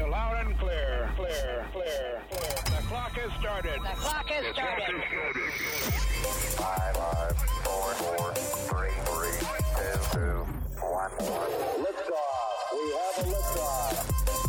you loud and clear. Clear. The clock has started. Five, four, three, two, one. Liftoff. We have a liftoff.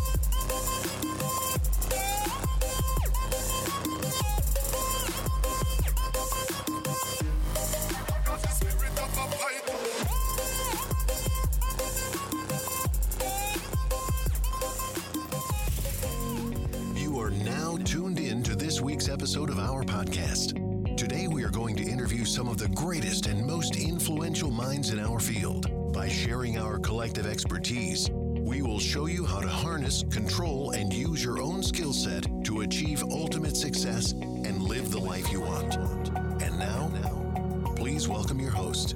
You are now tuned in to this week's episode of our podcast. Today we are going to interview some of the greatest and most influential minds in our field. By sharing our collective expertise, we will show you how to harness, control, and use your own skill set to achieve ultimate success and live the life you want. And now, please welcome your host.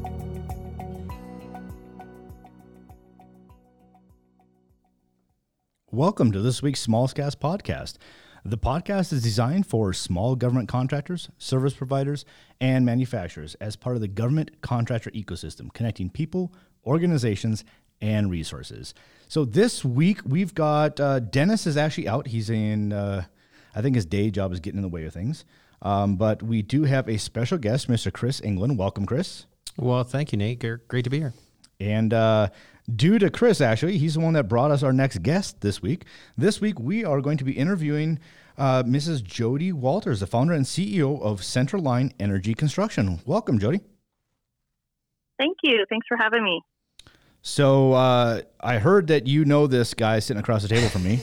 Welcome to this week's Smallscast podcast. The podcast is designed for small government contractors, service providers, and manufacturers as part of the government contractor ecosystem, connecting people, organizations, and resources. So this week we've got Dennis is actually out. He's in, I think his day job is getting in the way of things. But we do have a special guest, Mr. Chris England. Welcome, Chris. Well, thank you, Nate. Great to be here. And due to Chris, actually, he's the one that brought us our next guest this week. This week, we are going to be interviewing Mrs. Jody Walters, the founder and CEO of Centerline Energy Construction. Welcome, Jody. Thank you. Thanks for having me. So I heard that you know this guy sitting across the table from me.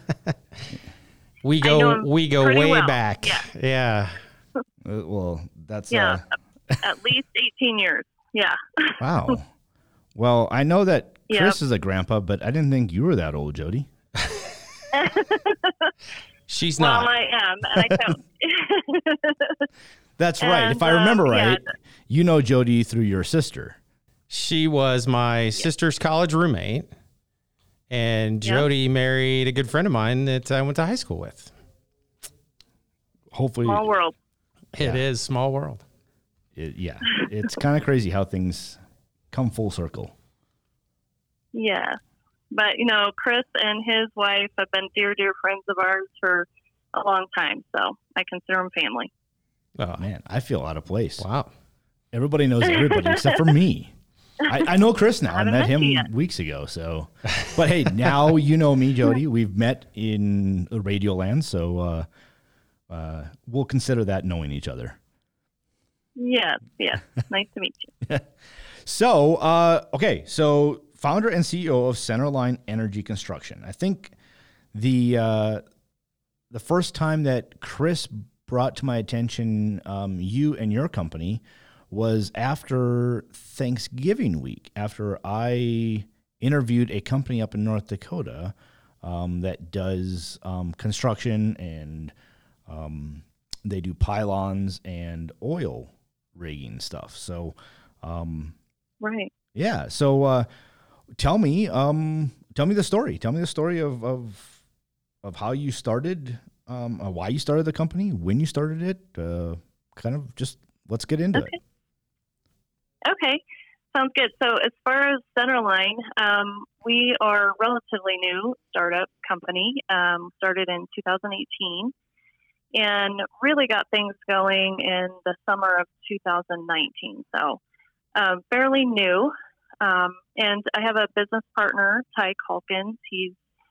We go way well. back. Yeah. Well, that's at least 18 years. Yeah. Wow. Well, I know that Chris is a grandpa, but I didn't think you were that old, Jody. She's not. Well, I am, and I don't. That's right. If I remember right, you know Jody through your sister. She was my sister's college roommate, and Jody married a good friend of mine that I went to high school with. Hopefully. Small world. It is small world. It's kind of crazy how things come full circle. Yeah. But, Chris and his wife have been dear friends of ours for a long time, so I consider them family. Oh, man, I feel out of place. Wow. Everybody knows everybody except for me. I know Chris now. I met him yet. weeks ago. So, but hey, now you know me, Jody. We've met in radio land, so we'll consider that knowing each other. Yes. Nice to meet you. So, so founder and CEO of Centerline Energy Construction. I think the first time that Chris brought to my attention you and your company was after Thanksgiving week, after I interviewed a company up in North Dakota that does construction, and they do pylons and oil rigging stuff. So, right. Yeah. So, tell me the story. Tell me the story of how you started, why you started the company, when you started it. Kind of just let's get into it. Okay. Sounds good. So as far as Centerline, we are a relatively new startup company, started in 2018, and really got things going in the summer of 2019. So fairly new. And I have a business partner, Ty Calkins. He's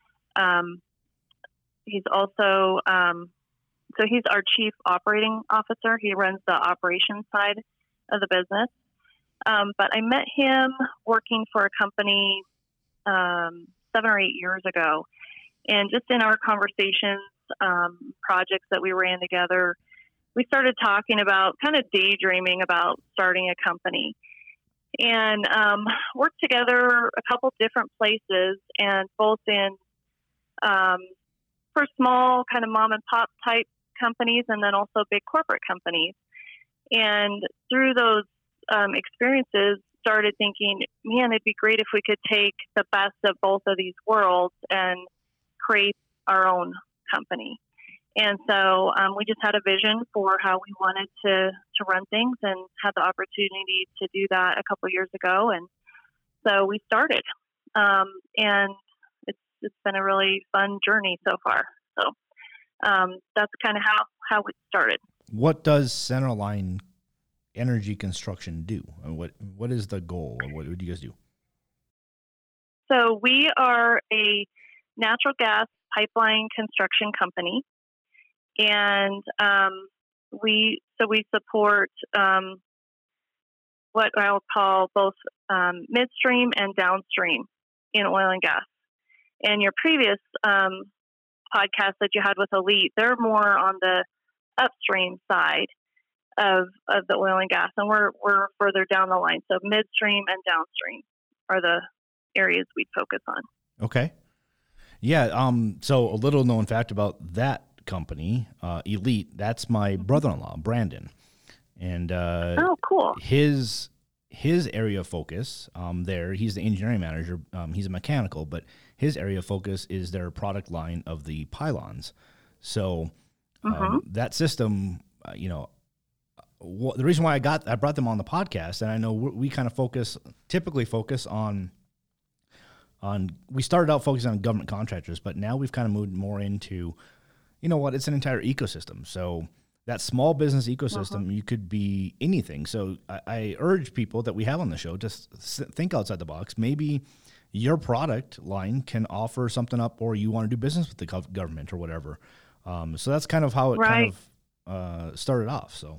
also, so he's our chief operating officer. He runs the operations side of the business. But I met him working for a company 7 or 8 years ago. And just in our conversations, projects that we ran together, we started talking about kind of daydreaming about starting a company. And worked together a couple different places, and both in for small kind of mom and pop type companies, and then also big corporate companies. And through those experiences, started thinking, man, it'd be great if we could take the best of both of these worlds and create our own company. And so we just had a vision for how we wanted to run things, and had the opportunity to do that a couple of years ago. And so we started. And it's been a really fun journey so far. So that's kind of how it started. What does Centerline Energy Construction do? And what is the goal? What do you guys do? So we are a natural gas pipeline construction company, and we support what I'll call both midstream and downstream in oil and gas. And your previous podcast that you had with Elite, they're more on the upstream side of the oil and gas, and we're further down the line. So midstream and downstream are the areas we focus on. Okay. Yeah. So a little known fact about that company, Elite, that's my brother-in-law, Brandon. And oh, cool. His area of focus there, he's the engineering manager. He's a mechanical, but his area of focus is their product line of the pylons. So that system, the reason why I brought them on the podcast, and I know we kind of typically focus on. We started out focusing on government contractors, but now we've kind of moved more into, it's an entire ecosystem. So that small business ecosystem, you could be anything. So I urge people that we have on the show, just think outside the box. Maybe your product line can offer something up, or you want to do business with the government or whatever. So that's kind of how it kind of started off. So.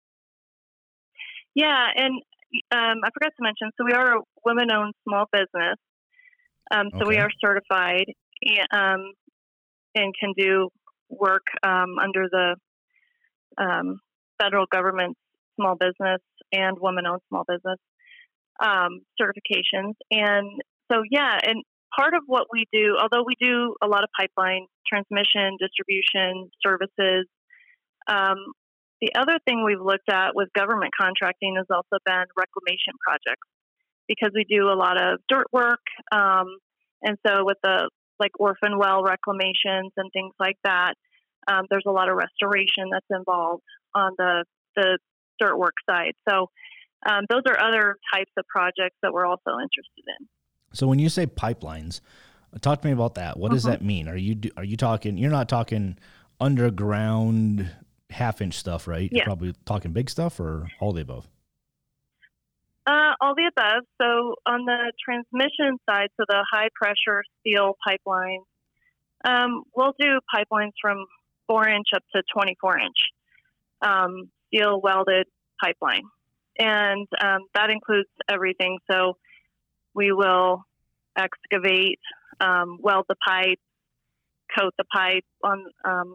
Yeah. And I forgot to mention, so we are a women-owned small business. So we are certified and can do work under the federal government small business and women-owned small business certifications. And so, and part of what we do, although we do a lot of pipeline transmission, distribution services, the other thing we've looked at with government contracting has also been reclamation projects, because we do a lot of dirt work. And so with the orphan well reclamations and things like that, there's a lot of restoration that's involved on the dirt work side. So those are other types of projects that we're also interested in. So when you say pipelines, talk to me about that. What does that mean? Are you talking, you're not talking underground half-inch stuff, right? Yeah. You're probably talking big stuff, or all the above? All the above. So on the transmission side, so the high-pressure steel pipelines, we'll do pipelines from 4-inch up to 24-inch steel welded pipeline. And that includes everything. So we will excavate, weld the pipe, coat the pipe on,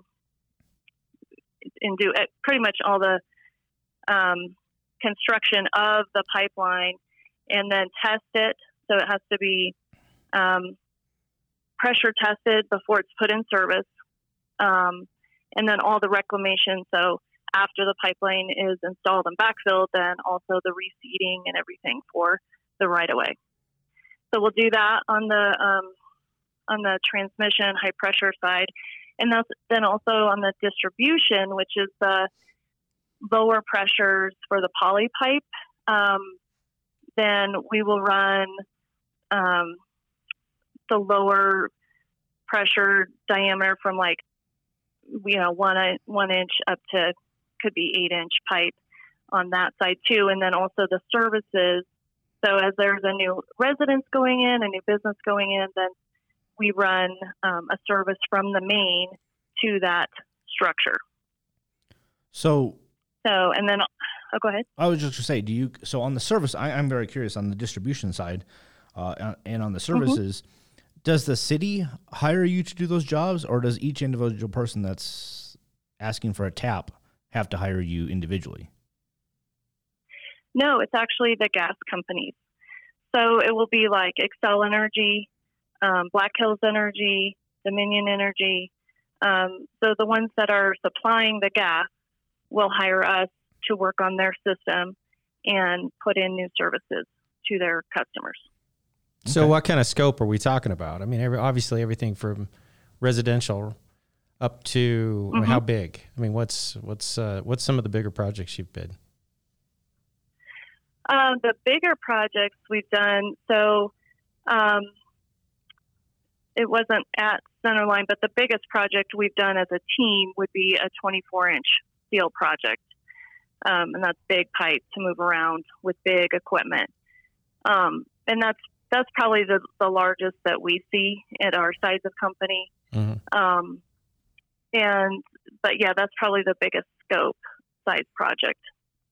and do pretty much all the construction of the pipeline, and then test it. So it has to be pressure tested before it's put in service. And then all the reclamation. So after the pipeline is installed and backfilled, then also the reseeding and everything for the right of way. So we'll do that on the transmission high pressure side. And then also on the distribution, which is the lower pressures for the poly pipe, then we will run the lower pressure diameter from 1 inch up to could be 8-inch pipe on that side too. And then also the services. So as there's a new residence going in, a new business going in, then we run a service from the main to that structure. So, and then, go ahead. I was just going to say, so on the service, I'm very curious on the distribution side and on the services, does the city hire you to do those jobs, or does each individual person that's asking for a tap have to hire you individually? No, it's actually the gas companies. So it will be like Xcel Energy, Black Hills Energy, Dominion Energy. So the ones that are supplying the gas will hire us to work on their system and put in new services to their customers. So what kind of scope are we talking about? I mean, obviously everything from residential up to how big? I mean, what's some of the bigger projects you've bid? The bigger projects we've done, so it wasn't at Centerline, but the biggest project we've done as a team would be a 24-inch steel project. And that's big pipe to move around with big equipment. And that's probably the largest that we see at our size of company. Mm-hmm. But yeah, that's probably the biggest scope size project.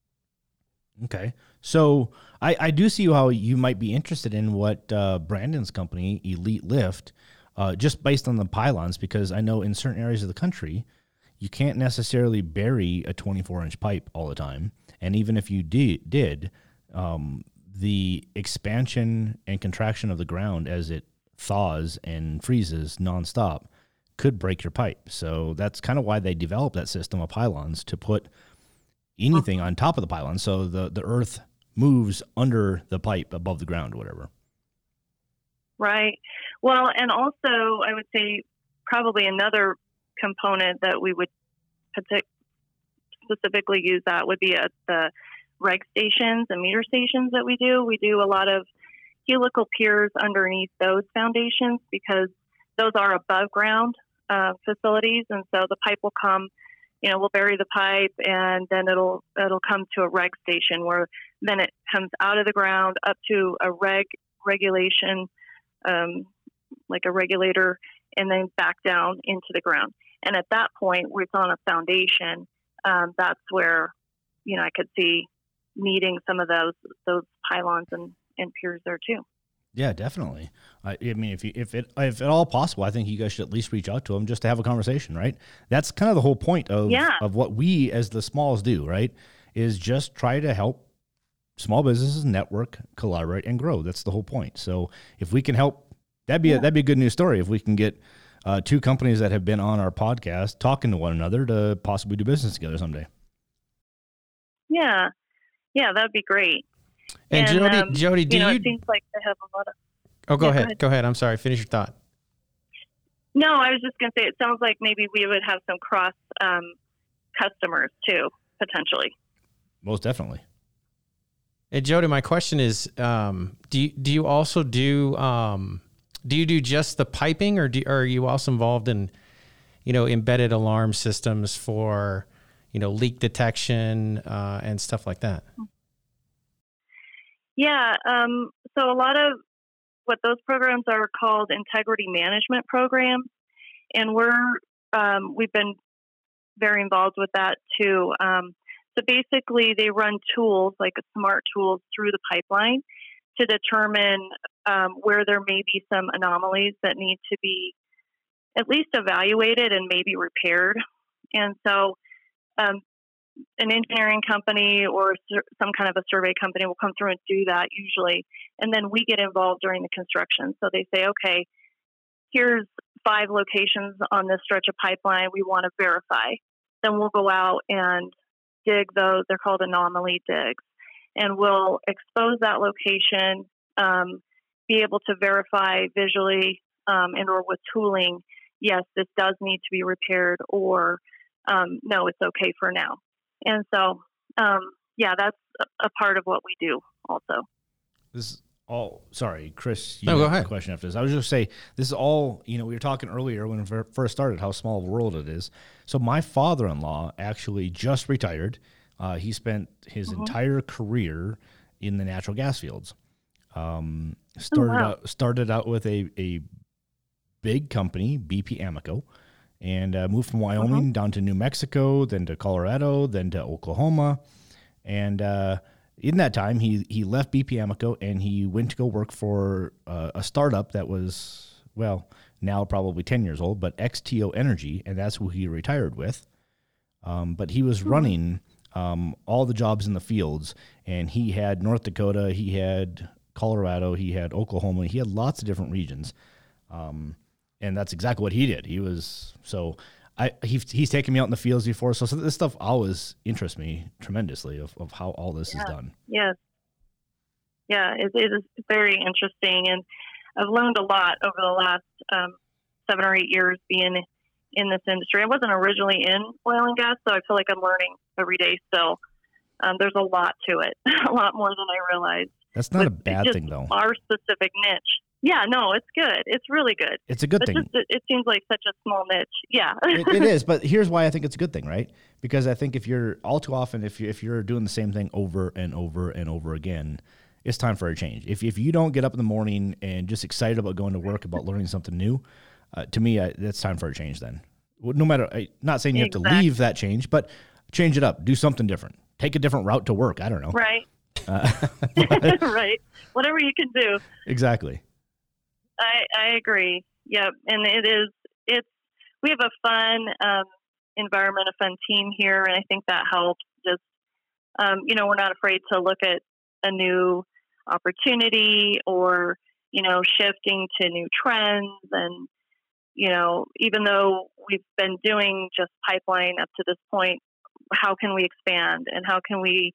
Okay. So I do see how you might be interested in what Brandon's company, Elite Lift, just based on the pylons, because I know in certain areas of the country, you can't necessarily bury a 24-inch pipe all the time. And even if you did, the expansion and contraction of the ground as it thaws and freezes nonstop could break your pipe. So that's kind of why they developed that system of pylons, to put anything on top of the pylon so the earth moves under the pipe above the ground or whatever. Right. Well, and also I would say probably another component that we would specifically use that would be at the reg stations and meter stations that we do. We do a lot of helical piers underneath those foundations because those are above ground facilities. And so the pipe will come, we'll bury the pipe and then it'll come to a reg station where then it comes out of the ground up to a regulation, like a regulator, and then back down into the ground. And at that point, where it's on a foundation, that's where, I could see needing some of those pylons and piers there too. Yeah, definitely. I mean, if at all possible, I think you guys should at least reach out to them just to have a conversation, right? That's kind of the whole point of what we as the smalls do, right? Is just try to help small businesses network, collaborate, and grow. That's the whole point. So if we can help, that'd be a good news story. If we can get two companies that have been on our podcast talking to one another to possibly do business together someday. Yeah, that'd be great. And Jody, do you? It seems like they have a lot of. Oh, go ahead. I'm sorry. Finish your thought. No, I was just going to say, it sounds like maybe we would have some cross customers too, potentially. Most definitely. And Jody, my question is, do you also do you do just the piping, or are you also involved in, embedded alarm systems for, leak detection and stuff like that? Yeah. So a lot of what those programs are called integrity management programs, and we've been very involved with that too. So basically, they run tools like smart tools through the pipeline to determine where there may be some anomalies that need to be at least evaluated and maybe repaired. And so an engineering company or some kind of a survey company will come through and do that usually. And then we get involved during the construction. So they say, okay, here's 5 locations on this stretch of pipeline we want to verify. Then we'll go out and dig those. They're called anomaly digs. And we'll expose that location, be able to verify visually and or with tooling, yes, this does need to be repaired, or no, it's okay for now. And so, that's a part of what we do also. This is all, sorry, Chris, go ahead. A question after this. I was just say, this is all, we were talking earlier when we first started how small of a world it is. So my father-in-law actually just retired. He spent his entire career in the natural gas fields. Started out with a big company, BP Amoco, and moved from Wyoming down to New Mexico, then to Colorado, then to Oklahoma. And in that time, he left BP Amoco and he went to go work for a startup that was, now probably 10 years old, but XTO Energy, and that's who he retired with. But he was running all the jobs in the fields, and he had North Dakota, he had Colorado, he had Oklahoma, he had lots of different regions. And that's exactly what he did. He's taken me out in the fields before. So this stuff always interests me tremendously of how all this is done. Yes. Yeah, it is very interesting. And I've learned a lot over the last 7 or 8 years being in this industry. I wasn't originally in oil and gas, so I feel like I'm learning every day still. There's a lot to it, a lot more than I realized. That's not a bad thing, though. Our specific niche. Yeah, no, it's good. It's really good. It's a good But thing. just, it seems like such a small niche. Yeah. It is, but here's why I think it's a good thing, right? Because I think if you're all too often, if you're doing the same thing over and over and over again, it's time for a change. If you don't get up in the morning and just excited about going to work, about learning something new, to me, that's time for a change. Then, no matter, not saying you have to leave that change, but change it up, do something different, take a different route to work. I don't know. Right. Right. Whatever you can do. Exactly. I agree. Yep. And we have a fun environment, a fun team here. And I think that helps. Just, we're not afraid to look at a new opportunity or, shifting to new trends. And, even though we've been doing just pipeline up to this point, how can we expand and how can we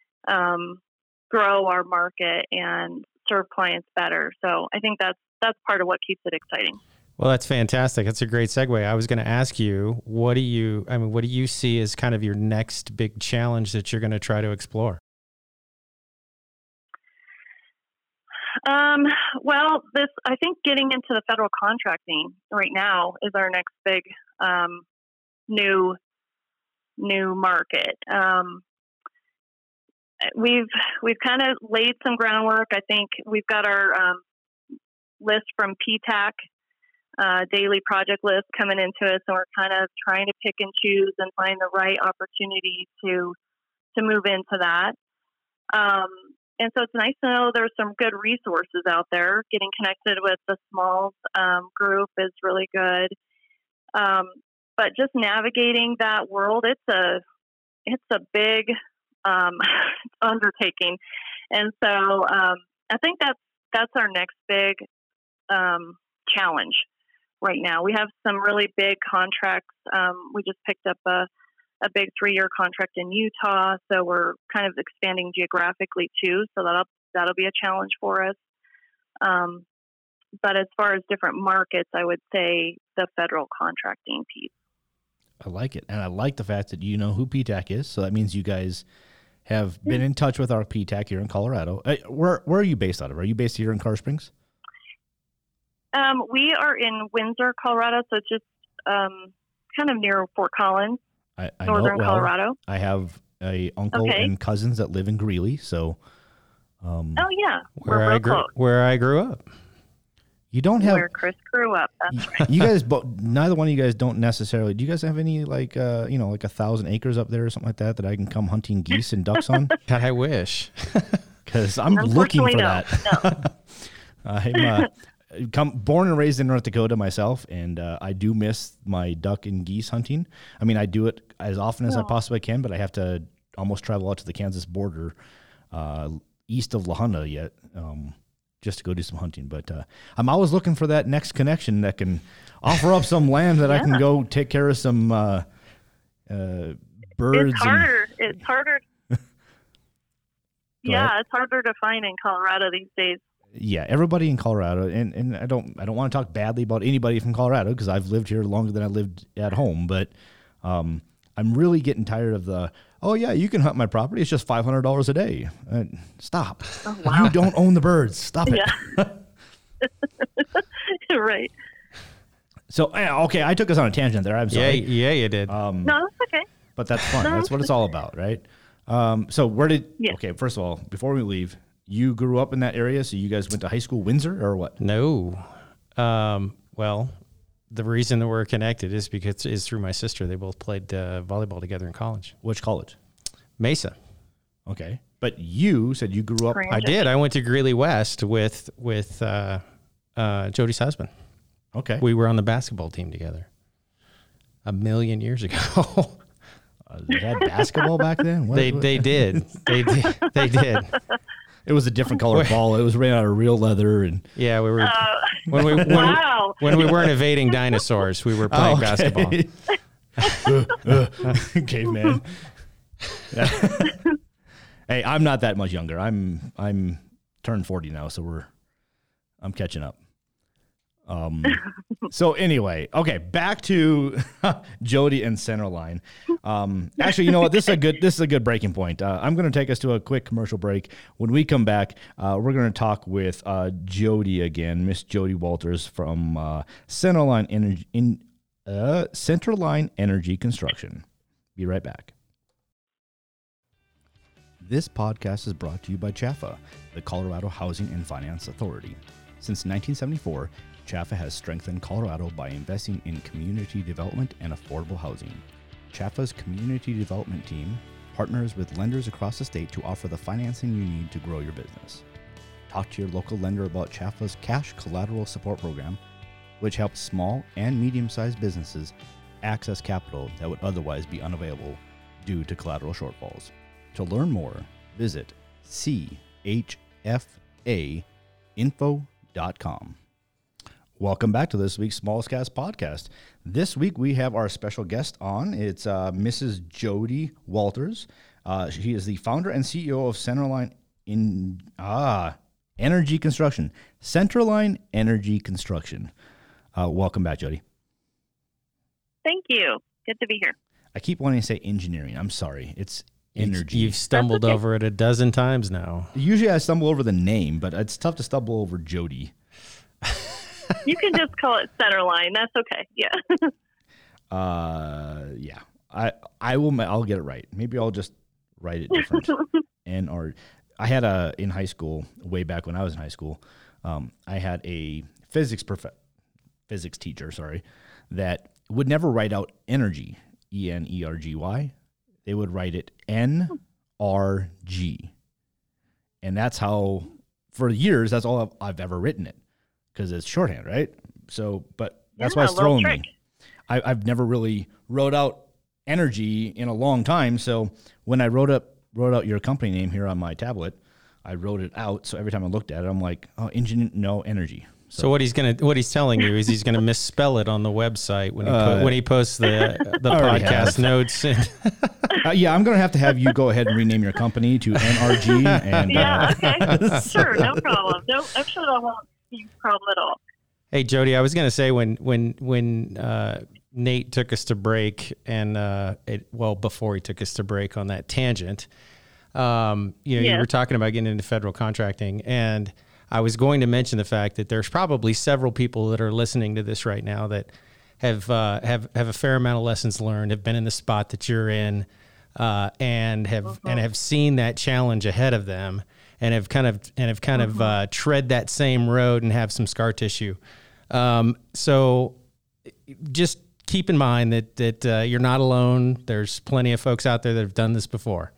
grow our market and serve clients better? So I think that's part of what keeps it exciting. Well, that's fantastic. That's a great segue. I was going to ask you, what do you see as kind of your next big challenge that you're going to try to explore? Well, I think getting into the federal contracting right now is our next big new market. We've kind of laid some groundwork. I think we've got our list from PTAC, daily project list coming into us, and we're kind of trying to pick and choose and find the right opportunity to move into that. And so it's nice to know there's some good resources out there. Getting connected with the Smalls group is really good. But just navigating that world, it's a big undertaking. And so I think that's our next big challenge right now. We have some really big contracts. We just picked up a big 3-year contract in Utah, so we're kind of expanding geographically too. So that'll be a challenge for us. But as far as different markets, I would say the federal contracting piece. I like it, and I like the fact that you know who PTAC is. So that means you guys have been in touch with our PTAC here in Colorado. Where are you based out of? Are you based here in Colorado Springs? We are in Windsor, Colorado, so just kind of near Fort Collins, I northern know, Colorado. I have a uncle and cousins that live in Greeley, so. Oh yeah, we're real close. Where I grew up. You don't have where Chris grew up. That's right. You guys, neither one of you guys don't necessarily. Do you guys have any like 1,000 acres up there or something like that I can come hunting geese and ducks on? God, I wish. Because I'm looking for that. No. I'm born and raised in North Dakota myself, and I do miss my duck and geese hunting. I mean, I do it as often as I possibly can, but I have to almost travel out to the Kansas border, east of La Junta yet, just to go do some hunting. But I'm always looking for that next connection that can offer up some land that I can go take care of some birds. It's harder. Yeah, it's harder to find in Colorado these days. Yeah, everybody in Colorado, and I don't want to talk badly about anybody from Colorado because I've lived here longer than I lived at home, but I'm really getting tired of you can hunt my property. It's just $500 a day. Stop. Oh, wow. You don't own the birds. Stop it. Yeah. Right. So, okay, I took us on a tangent there. I'm sorry. Yeah, you did. No, that's okay. But that's fun. That's what it's all about, right? So okay, first of all, before we leave, you grew up in that area, so you guys went to high school Windsor or what? No. Well, the reason that we're connected is because it's through my sister. They both played volleyball together in college. Which college? Mesa. Okay. But you said you grew up. I did. I went to Greeley West with Jody's husband. Okay. We were on the basketball team together 1,000,000 years ago. They had basketball back then? They did. They did. It was a different color ball. It was made out of real leather, and yeah, we were when we weren't evading dinosaurs, we were playing basketball. Caveman. Hey, I'm not that much younger. I'm turned 40 now, so I'm catching up. So anyway, okay, back to Jody and Centerline. Actually, you know what? This is a good breaking point. I'm going to take us to a quick commercial break. When we come back, we're going to talk with Jody again, Miss Jody Walters from Centerline Energy Construction. Be right back. This podcast is brought to you by CHFA, the Colorado Housing and Finance Authority. Since 1974, CHFA has strengthened Colorado by investing in community development and affordable housing. CHFA's community development team partners with lenders across the state to offer the financing you need to grow your business. Talk to your local lender about CHFA's Cash Collateral Support Program, which helps small and medium-sized businesses access capital that would otherwise be unavailable due to collateral shortfalls. To learn more, visit chfainfo.com. Welcome back to this week's Smallest Cast podcast. This week we have our special guest on. It's Mrs. Jody Walters. She is the founder and CEO of Centerline Energy Construction. Centerline Energy Construction. Welcome back, Jody. Thank you. Good to be here. I keep wanting to say engineering. I'm sorry. It's energy. You've stumbled over it a dozen times now. Usually I stumble over the name, but it's tough to stumble over Jody. You can just call it Centerline. That's okay. Yeah. Yeah. I'll get it right. Maybe I'll just write it different. I had in high school, way back when I was in high school, I had a physics teacher, that would never write out energy, ENERGY. They would write it NRG. And that's how, for years, that's all I've ever written it, because it's shorthand, right? So, but that's why it's throwing me. I've never really wrote out energy in a long time. So when I wrote out your company name here on my tablet, I wrote it out. So every time I looked at it, I'm like, oh, energy. So what he's telling you is he's gonna misspell it on the website when he posts the podcast notes. Yeah, I'm gonna have you go ahead and rename your company to NRG. And okay, sure, no problem. No, I'm sure that won't be a problem at all. Hey Jody, I was gonna say when Nate took us to break, and before he took us to break on that tangent, you were talking about getting into federal contracting, and I was going to mention the fact that there's probably several people that are listening to this right now that have a fair amount of lessons learned, have been in the spot that you're in, and have seen that challenge ahead of them, and have kind of tread that same road and have some scar tissue. So just keep in mind that you're not alone. There's plenty of folks out there that have done this before.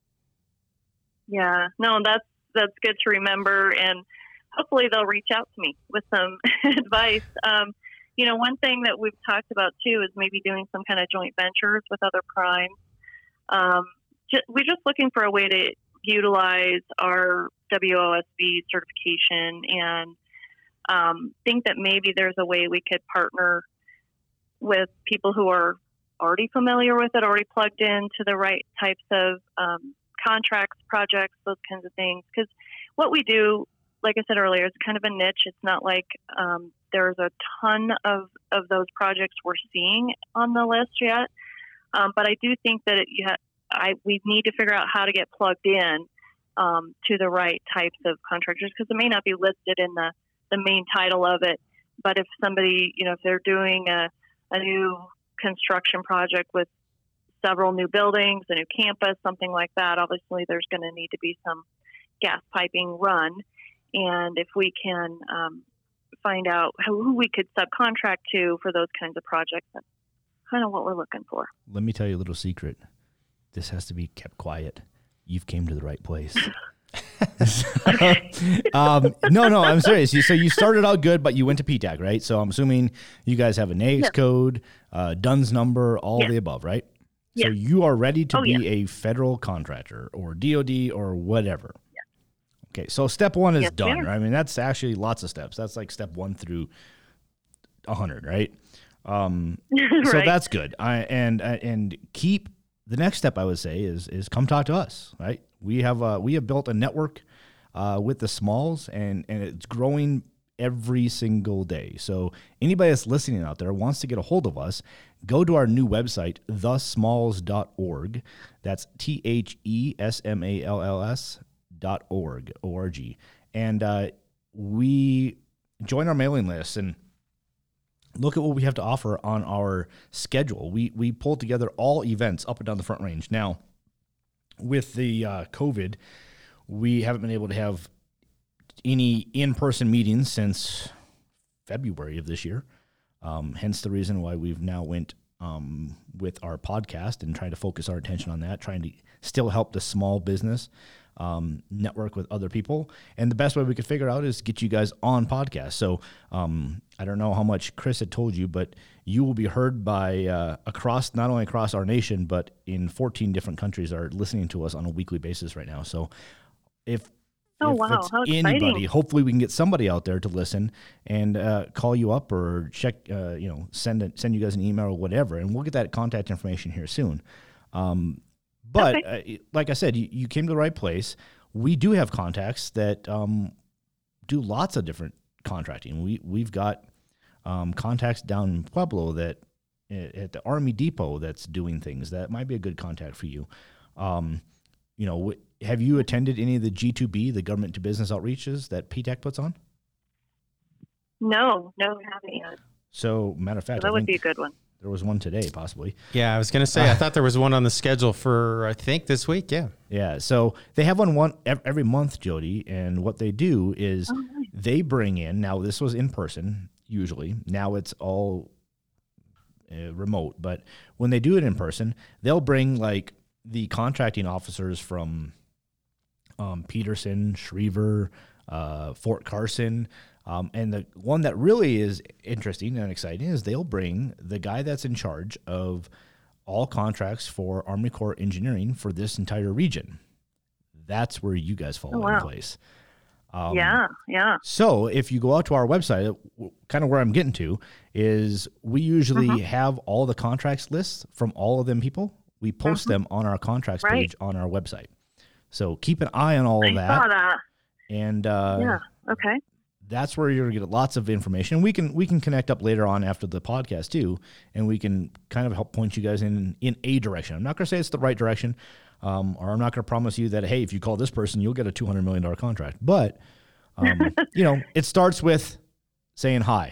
Yeah, no, that's good to remember, and hopefully they'll reach out to me with some advice. One thing that we've talked about too is maybe doing some kind of joint ventures with other primes. We're just looking for a way to utilize our WOSB certification, and think that maybe there's a way we could partner with people who are already familiar with it, already plugged into the right types of contracts, projects, those kinds of things. Because what we do, like I said earlier, is kind of a niche. It's not like there's a ton of those projects we're seeing on the list yet. But I do think that we need to figure out how to get plugged in to the right types of contractors, because it may not be listed in the main title of it. But if somebody, if they're doing a new construction project with several new buildings, a new campus, something like that, obviously there's going to need to be some gas piping run. And if we can find out who we could subcontract to for those kinds of projects, that's kind of what we're looking for. Let me tell you a little secret. This has to be kept quiet. You've came to the right place. No, I'm serious. So you started out good, but you went to PTAC, right? So I'm assuming you guys have a NAICS code, DUNS number, all the above, right? So you are ready to be a federal contractor or DOD or whatever. Yeah. Okay, so step one is done. Right? I mean, that's actually lots of steps. That's like step 1 through 100, right? So that's good. And keep the next step, I would say, is come talk to us, right? We have built a network with the smalls, and it's growing every single day. So anybody that's listening out there wants to get a hold of us, go to our new website, thesmalls.org. That's THESMALLS.org, O-R-G. And we join our mailing list and look at what we have to offer on our schedule. We pull together all events up and down the Front Range. Now, with the COVID, we haven't been able to have any in-person meetings since February of this year. Hence the reason why we've now went with our podcast and trying to focus our attention on that, trying to still help the small business network with other people. And the best way we could figure out is get you guys on podcast. So I don't know how much Chris had told you, but you will be heard by not only across our nation, but in 14 different countries are listening to us on a weekly basis right now. So if wow, it's how anybody, exciting. hopefully we can get somebody out there to listen and call you up or check, send you guys an email or whatever, and we'll get that contact information here soon. But like I said, you came to the right place. We do have contacts that do lots of different contracting. We've got contacts down in Pueblo that at the Army Depot that's doing things that might be a good contact for you. Have you attended any of the G2B, the government to business outreaches that PTAC puts on? No, we haven't yet. So, matter of fact, So that would be a good one. there was one today, possibly. Yeah, I was going to say, I thought there was one on the schedule for, I think, this week. Yeah. Yeah, so they have one every month, Jody, and what they do is they bring in, now this was in person usually, now it's all remote, but when they do it in person, they'll bring like the contracting officers from Peterson, Schriever, Fort Carson, and the one that really is interesting and exciting is they'll bring the guy that's in charge of all contracts for Army Corps Engineering for this entire region. That's where you guys fall in place. Yeah. So if you go out to our website, kind of where I'm getting to is we usually have all the contracts lists from all of them people. We post them on our contracts page on our website. So keep an eye on all of that. I saw that. And Okay. that's where you're going to get lots of information. We can connect up later on after the podcast too, and we can kind of help point you guys in a direction. I'm not going to say it's the right direction, or I'm not going to promise you that, hey, if you call this person, you'll get a $200 million contract. But, it starts with saying hi.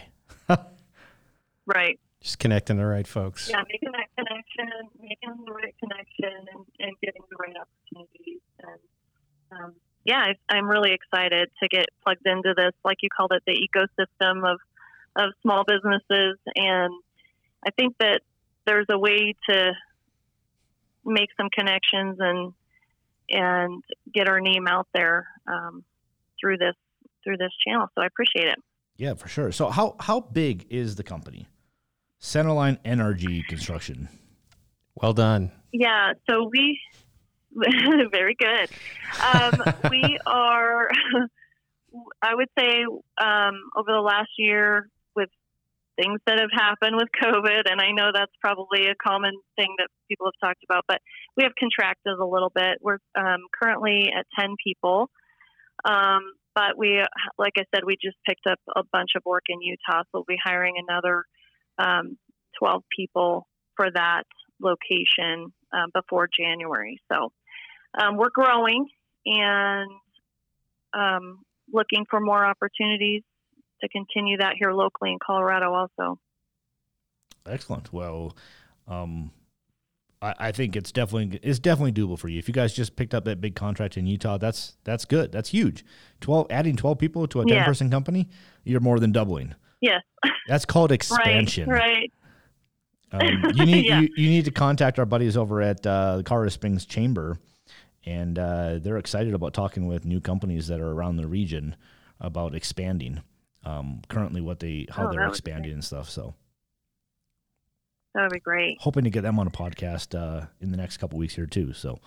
Right. Just connecting the right folks. Yeah, making that connection, making the right connection, and getting the right opportunities. And I'm really excited to get plugged into this, like you called it, the ecosystem of small businesses. And I think that there's a way to make some connections and get our name out there through this channel. So I appreciate it. Yeah, for sure. So how big is the company? Centerline NRG Construction. Well done. Yeah, so we very good. We are, I would say, over the last year with things that have happened with COVID, and I know that's probably a common thing that people have talked about, but we have contracted a little bit. We're currently at 10 people. But we, like I said, we just picked up a bunch of work in Utah, so we'll be hiring another 12 people for that location before January. So we're growing and looking for more opportunities to continue that here locally in Colorado also. Excellent. Well, I think it's definitely doable for you. If you guys just picked up that big contract in Utah, that's good. That's huge. Adding 12 people to a 10-person company, you're more than doubling. Yes. That's called expansion. Right. You need to contact our buddies over at the Colorado Springs Chamber, and they're excited about talking with new companies that are around the region about expanding. Currently, how they're expanding and stuff. So that would be great. Hoping to get them on a podcast in the next couple weeks here too. So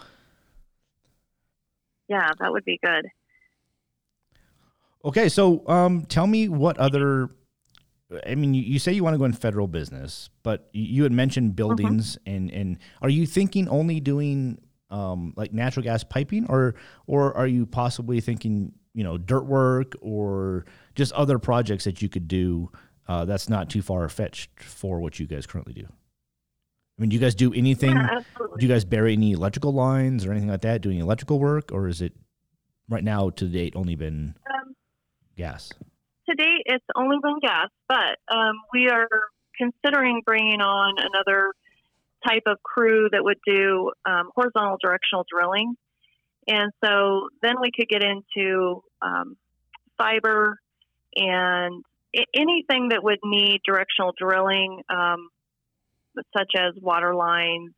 yeah, that would be good. Okay, so tell me what other. I mean, you say you want to go in federal business, but you had mentioned buildings, and are you thinking only doing like natural gas piping, or are you possibly thinking dirt work or just other projects that you could do that's not too far-fetched for what you guys currently do? I mean, do you guys do anything? Yeah, absolutely. Do you guys bury any electrical lines or anything like that, doing electrical work, or is it right now to date only been gas? To date, it's only been gas, but we are considering bringing on another type of crew that would do horizontal directional drilling. And so then we could get into fiber and anything that would need directional drilling, such as water lines,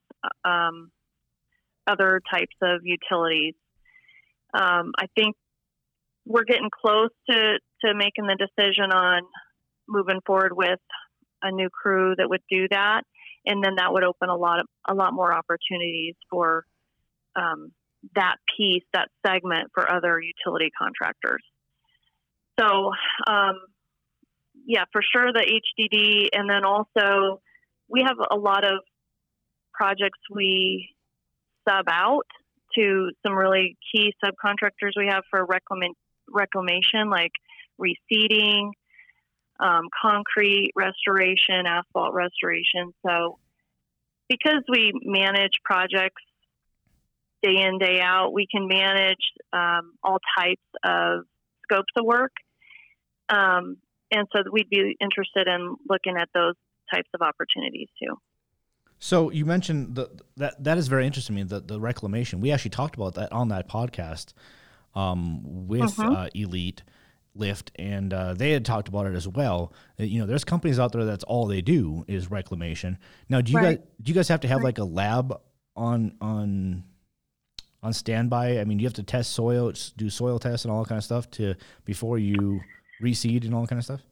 other types of utilities. I think we're getting close to making the decision on moving forward with a new crew that would do that. And then that would open a lot more opportunities for that piece, that segment for other utility contractors. So, yeah, for sure the HDD. And then also we have a lot of projects we sub out to some really key subcontractors we have for reclamation, like reseeding, concrete restoration, asphalt restoration. So because we manage projects day in, day out, we can manage all types of scopes of work. And so we'd be interested in looking at those types of opportunities too. So you mentioned that is very interesting to me, the reclamation. We actually talked about that on that podcast with Elite Lift, and they had talked about it as well. There's companies out there that's all they do is reclamation. Now, do you guys have to have like a lab on standby? I mean, do you have to test soil, do soil tests and all that kind of stuff before you reseed and all that kind of stuff?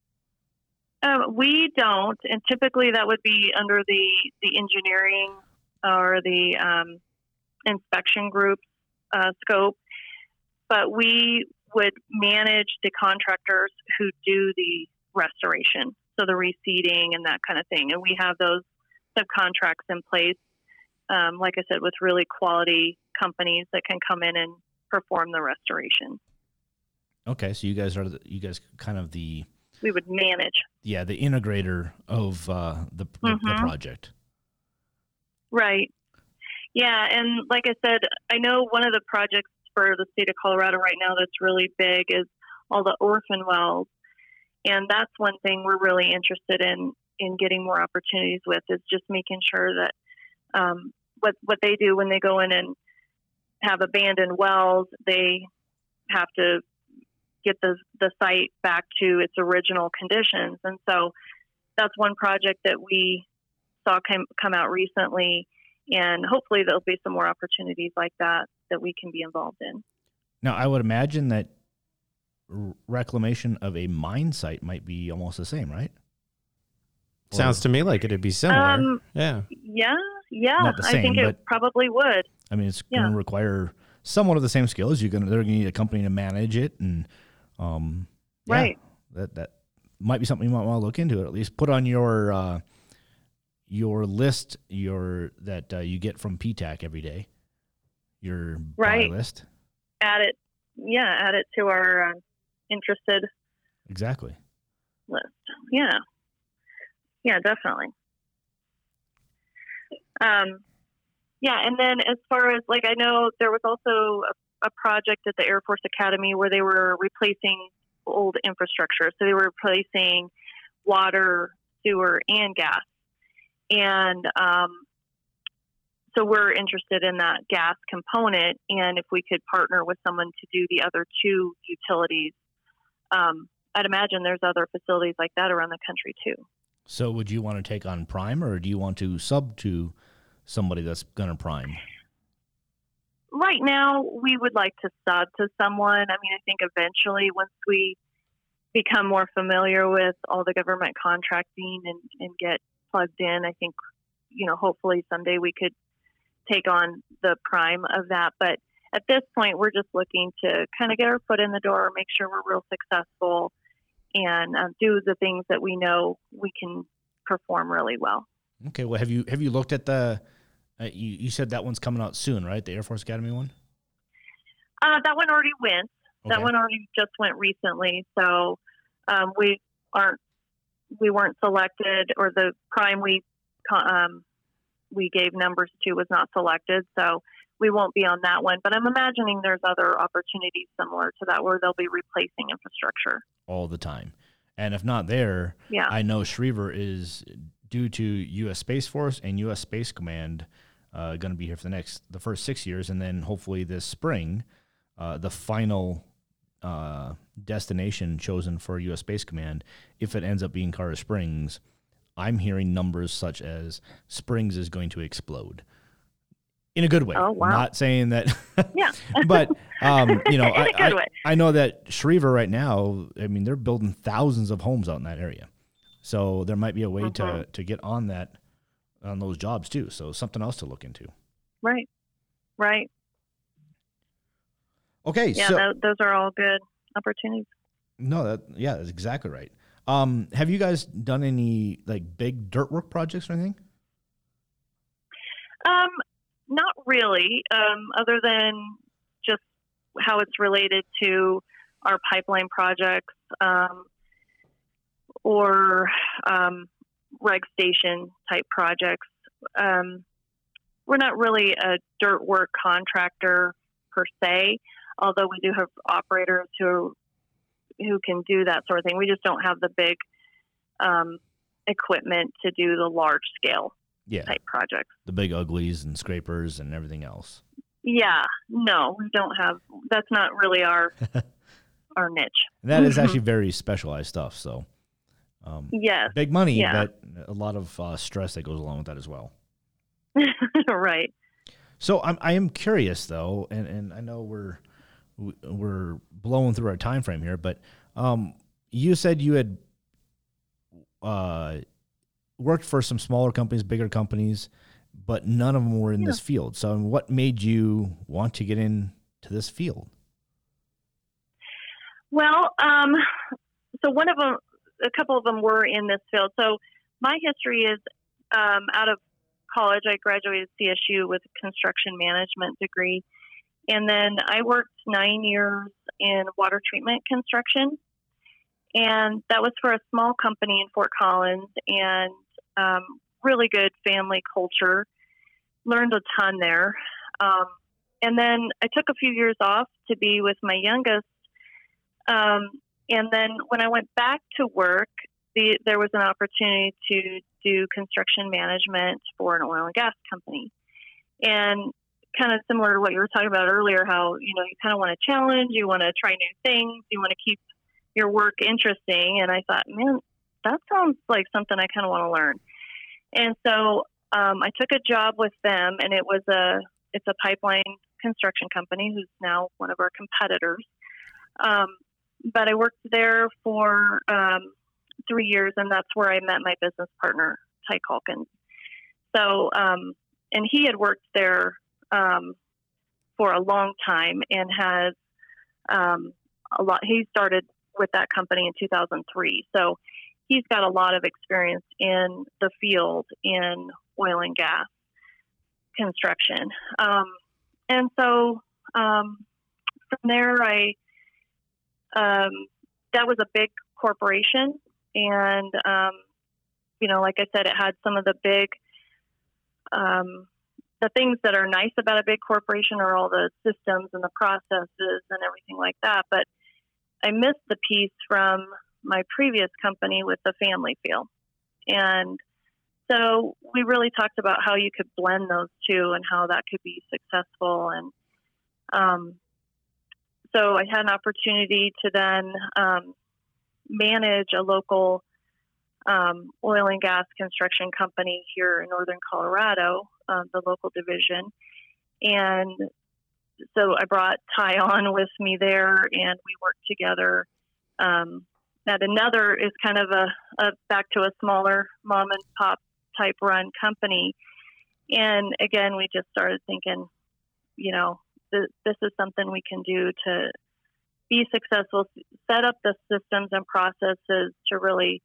We don't, and typically that would be under the engineering or the inspection group scope. But we would manage the contractors who do the restoration, so the reseeding and that kind of thing. And we have those subcontracts in place, like I said, with really quality companies that can come in and perform the restoration. Okay, so you guys kind of we would manage. Yeah, the integrator of the project. Right. Yeah, and like I said, I know one of the projects for the state of Colorado right now that's really big is all the orphan wells. And that's one thing we're really interested in getting more opportunities with, is just making sure that what they do when they go in and have abandoned wells, they have to get the site back to its original conditions. And so that's one project that we saw come out recently, and hopefully there'll be some more opportunities like that we can be involved in. Now, I would imagine that reclamation of a mine site might be almost the same, right? Sounds to me like it'd be similar. Yeah. Not the same, I think it probably would. I mean, it's going to require somewhat of the same skills. They're going to need a company to manage it, and right. That might be something you might want to look into. At least put on your list that you get from PTAC every day. Your buy list. Add it to our interested exactly list. Yeah, definitely. And then as far as, like, I know there was also a project at the Air Force Academy where they were replacing old infrastructure. So they were replacing water, sewer, and gas. And so we're interested in that gas component, and if we could partner with someone to do the other two utilities, I'd imagine there's other facilities like that around the country too. So would you want to take on prime, or do you want to sub to somebody that's going to prime? Right now, we would like to sub to someone. I mean, I think eventually, once we become more familiar with all the government contracting and get plugged in, I think, hopefully someday we could take on the prime of that. But at this point, we're just looking to kind of get our foot in the door, make sure we're real successful, and do the things that we know we can perform really well. Okay. Well, have you looked at the? You said that one's coming out soon, right? The Air Force Academy one. That one already went. That one already just went recently. So we weren't selected, or the prime we gave numbers to was not selected. So we won't be on that one. But I'm imagining there's other opportunities similar to that where they'll be replacing infrastructure all the time. And if not there, I know Schriever is, due to U.S. Space Force and U.S. Space Command, going to be here for the first 6 years, and then hopefully this spring, the final destination chosen for U.S. Space Command, if it ends up being Colorado Springs, I'm hearing numbers such as Springs is going to explode. In a good way. Oh, wow. Not saying that. Yeah. But, you know, In a good way. I know that Schriever right now, I mean, they're building thousands of homes out in that area. So there might be a way to get on those jobs too. So something else to look into. Right. Okay. Yeah, so those are all good opportunities. no, that's exactly right. Have you guys done any like big dirt work projects or anything? Not really, other than just how it's related to our pipeline projects, or reg station type projects. We're not really a dirt work contractor per se, although we do have operators who can do that sort of thing. We just don't have the big equipment to do the large scale type projects. The big uglies and scrapers and everything else. Yeah, no, we don't have. That's not really our niche. And that is actually very specialized stuff. So, yes, big money, but a lot of stress that goes along with that as well. Right. So I am curious though, and I know we're blowing through our time frame here, but you said you had worked for some smaller companies, bigger companies, but none of them were in this field. So what made you want to get into this field? Well, so a couple of them were in this field. So my history is out of college. I graduated CSU with a construction management degree. And then I worked 9 years in water treatment construction. And that was for a small company in Fort Collins, and really good family culture. Learned a ton there. And then I took a few years off to be with my youngest. And then when I went back to work, there was an opportunity to do construction management for an oil and gas company. And kind of similar to what you were talking about earlier, how, you kind of want to challenge, you want to try new things, you want to keep your work interesting. And I thought, man, that sounds like something I kind of want to learn. And so I took a job with them, and it's a pipeline construction company who's now one of our competitors. But I worked there for 3 years, and that's where I met my business partner, Ty Calkins. So, and he had worked there for a long time and has he started with that company in 2003. So he's got a lot of experience in the field in oil and gas construction. And so from there, that was a big corporation. And, like I said, it had some of the big, the things that are nice about a big corporation are all the systems and the processes and everything like that. But I missed the piece from my previous company with the family feel. And so we really talked about how you could blend those two and how that could be successful. And so I had an opportunity to then manage a local oil and gas construction company here in Northern Colorado, the local division. And so I brought Ty on with me there, and we worked together at another is kind of a back to a smaller mom and pop type run company. And again, we just started thinking, this is something we can do to be successful, set up the systems and processes to really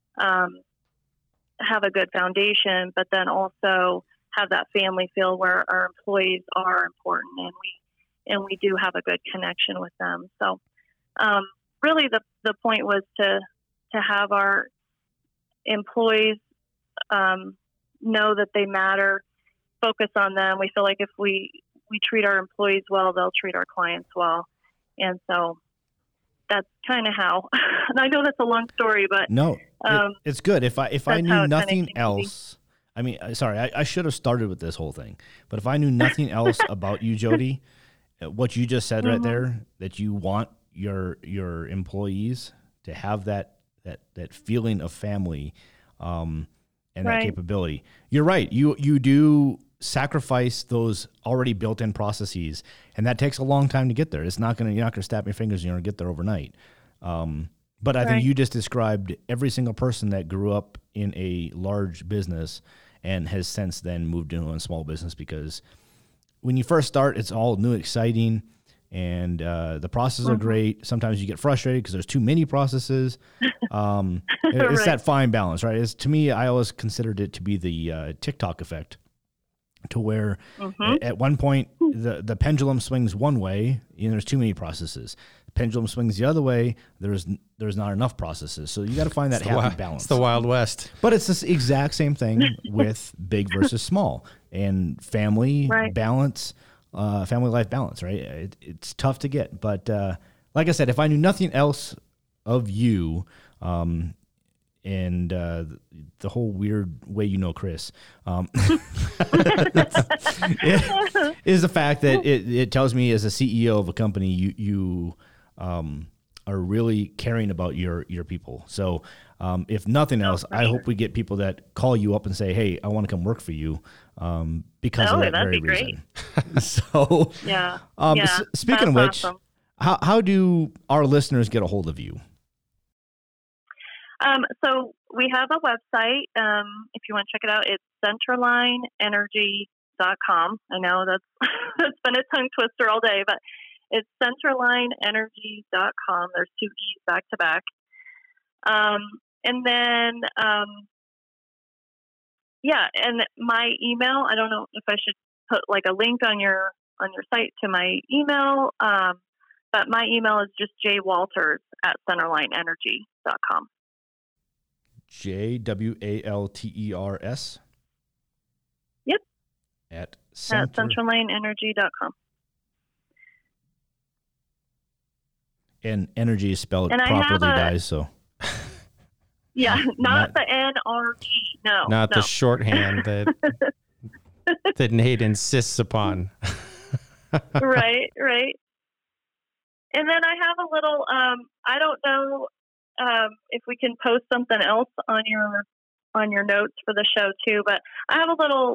have a good foundation, but then also have that family feel where our employees are important, and we do have a good connection with them. So Really, the point was to have our employees know that they matter, focus on them. We feel like if we treat our employees well, they'll treat our clients well. And so that's kind of how. And I know that's a long story, but no, it's good. If I knew nothing else, I mean, sorry, I should have started with this whole thing. But if I knew nothing else about you, Jody, what you just said right there, that you want your employees to have that feeling of family, and that capability. You're right. You do sacrifice those already built-in processes, and that takes a long time to get there. You're not gonna snap your fingers and you're gonna get there overnight. But I think you just described every single person that grew up in a large business and has since then moved into a small business, because when you first start, it's all new, exciting, and the processes are great. Sometimes you get frustrated because there's too many processes. It's that fine balance, right? To me, I always considered it to be the TikTok effect, to where at one point the pendulum swings one way, and there's too many processes. The pendulum swings the other way, there's not enough processes. So you got to find that happy balance. It's the Wild West. But it's this exact same thing with big versus small and family balance, family life balance, right? It's tough to get. But like I said, if I knew nothing else of you, and the whole weird way Chris, is the fact that it tells me as a CEO of a company, you are really caring about your people. So if nothing else, I hope we get people that call you up and say, hey, I want to come work for you, because of that very reason. So speaking of which, awesome. how do our listeners get a hold of you? So we have a website. If you want to check it out, it's centerlineenergy.com. I know that's been a tongue twister all day, but it's centerlineenergy.com. There's 2 E's back to back. And then, and my email, I don't know if I should put like a link on your site to my email. But my email is just jwalters@centerlineenergy.com. JWALTERS. Yep. At centerlineenergy.com. And energy is spelled and properly, guys. So. Yeah, not the NRG. No. Not the shorthand that Nate insists upon. Right. And then I have a little. I don't know if we can post something else on your notes for the show too, but I have a little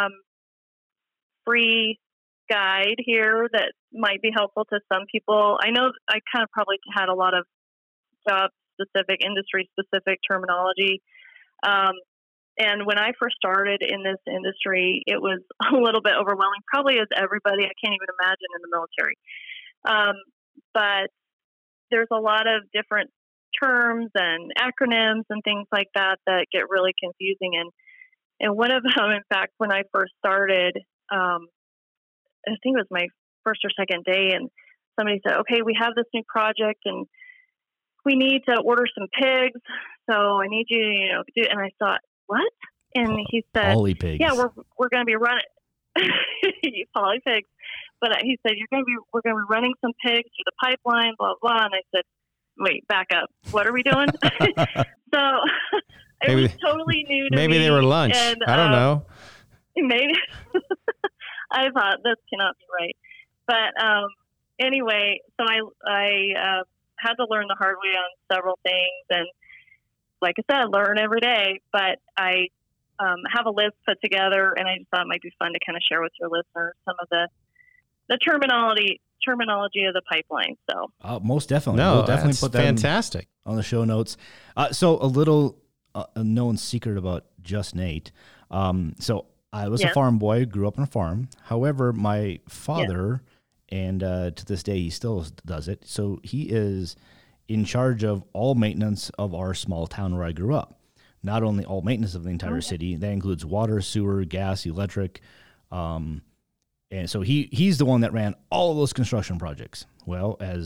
free guide here that might be helpful to some people. I know I kind of probably had a lot of job-specific, industry-specific terminology. And when I first started in this industry, it was a little bit overwhelming, probably as everybody. I can't even imagine in the military. But there's a lot of different terms and acronyms and things like that get really confusing. And one of them, in fact, when I first started, I think it was my first or second day, and somebody said, okay, we have this new project and we need to order some pigs. So I need you to do, and I thought, what? And he said, poly pigs. Yeah, we're going to be running poly pigs. But he said, we're going to be running some pigs through the pipeline, blah, blah. And I said, wait, back up. What are we doing? So it was totally new to me. Maybe they were lunch. And, I don't know. Maybe. I thought this cannot be right. But anyway, so I had to learn the hard way on several things. And like I said, learn every day. But I have a list put together, and I just thought it might be fun to kind of share with your listeners some of the terminology of the pipeline. So most definitely. No, we'll definitely put that fantastic on the show notes. So a little known secret about just Nate. So I was a farm boy, grew up on a farm. However, my father, and to this day he still does it. So he is in charge of all maintenance of our small town where I grew up. Not only all maintenance of the entire city, that includes water, sewer, gas, electric. And so he's the one that ran all of those construction projects. Well, as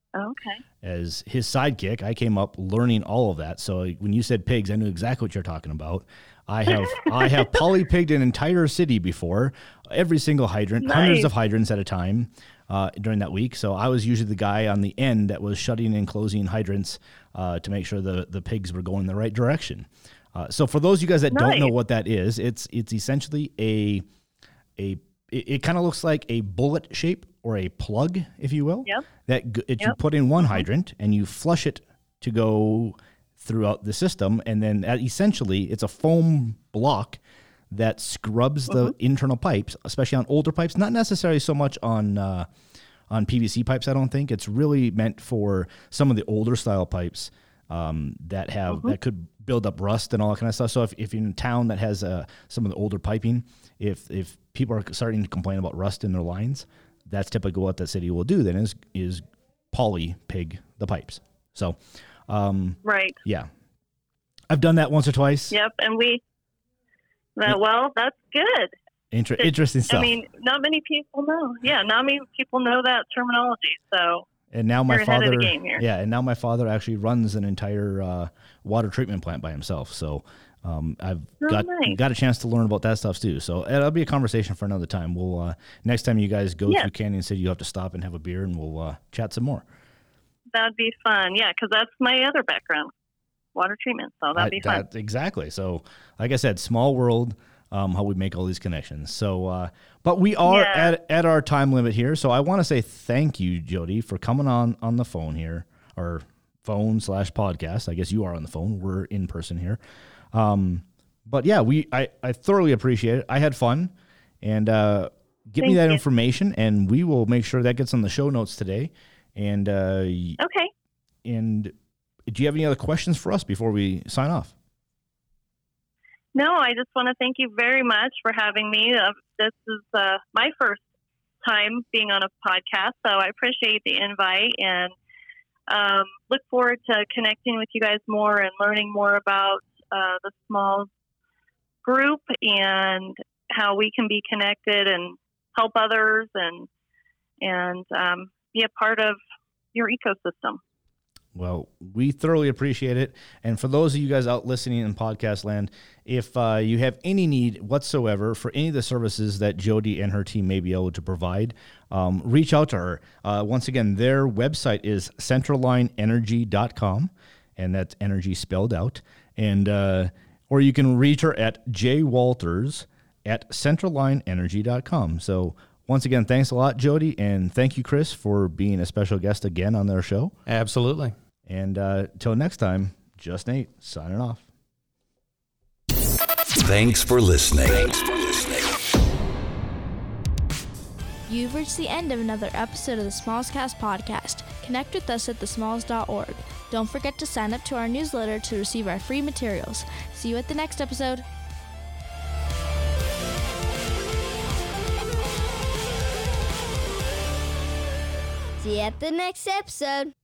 Okay. As his sidekick, I came up learning all of that. So when you said pigs, I knew exactly what you're talking about. I have polypigged an entire city before, every single hydrant, Nice. hundreds of hydrants at a time during that week. So I was usually the guy on the end that was shutting and closing hydrants to make sure the pigs were going the right direction. So for those of you guys that don't know Nice. what that is, it's essentially it kind of looks like a bullet shape or a plug, if you will. Yep. That you put in one hydrant and you flush it to go throughout the system, and then essentially it's a foam block that scrubs the internal pipes, especially on older pipes. Not necessarily so much on PVC pipes. I don't think it's really meant for some of the older style pipes that have that could build up rust and all that kind of stuff. So if you're in a town that has some of the older piping, if people are starting to complain about rust in their lines, that's typically what that city will do. Then is poly pig the pipes. So. Right. Yeah. I've done that once or twice. Yep. And well, that's good. Interesting stuff. I mean, not many people know. Yeah, not many people know that terminology. So and now my you're ahead father, of the game here. yeah, and now my father actually runs an entire water treatment plant by himself. So I've nice. got a chance to learn about that stuff too. So that'll be a conversation for another time. We'll next time you guys go through Canyon City, you have to stop and have a beer, and we'll chat some more. That'd be fun. Yeah, because that's my other background, water treatment. So that'd be fun. Exactly. So, like I said, small world, how we make all these connections. So, but we are at our time limit here. So I want to say thank you, Jody, for coming on the phone here, or phone/podcast. I guess you are on the phone. We're in person here. But yeah, I thoroughly appreciate it. I had fun, and give me that information, and we will make sure that gets on the show notes today. And okay. And do you have any other questions for us before we sign off? No, I just want to thank you very much for having me. This is my first time being on a podcast, so I appreciate the invite and look forward to connecting with you guys more and learning more about the small group and how we can be connected and help others and be a part of your ecosystem. Well, we thoroughly appreciate it. And for those of you guys out listening in podcast land, if you have any need whatsoever for any of the services that Jody and her team may be able to provide, reach out to her. Once again, their website is centerlineenergy.com, and that's energy spelled out. And or you can reach her at jwalters@centerlineenergy.com. So once again, thanks a lot, Jody, and thank you, Chris, for being a special guest again on their show. Absolutely. And till next time, Just Nate, signing off. Thanks for listening. You've reached the end of another episode of the Smallscast podcast. Connect with us at thesmalls.org. Don't forget to sign up to our newsletter to receive our free materials. See you at the next episode. See you at the next episode.